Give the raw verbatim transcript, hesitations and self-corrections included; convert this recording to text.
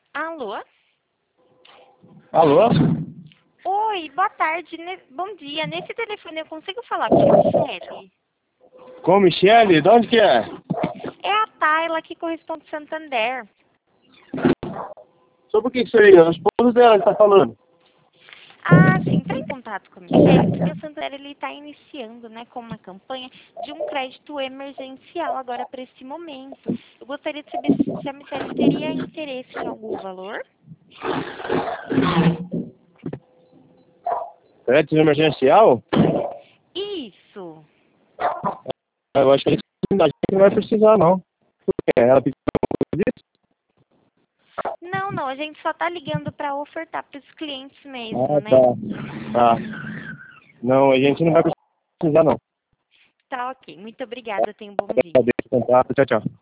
Alô? Alô? Oi, boa tarde, ne- bom dia. Nesse telefone eu consigo falar com a Michele? Com Michele? De onde que é? É a Tayla que corresponde ao Santander. Sobre o que que seria? A esposa dela que tá falando. Ah, sim, entra em contato com a Michele, porque o Santander ele está iniciando, né, com uma campanha de um crédito emergencial agora para esse momento. Eu gostaria de saber se a Michele teria interesse em algum valor. Crédito emergencial? Isso. Eu acho que a gente não vai precisar, não. Por quê? Ela pediu disso? Não, não, a gente só está ligando para ofertar para os clientes mesmo, Ah, né? tá. Tá. Não, a gente não vai precisar, não. Tá ok. Muito obrigada, tenha um bom dia. Adeus, contato. Tchau, tchau.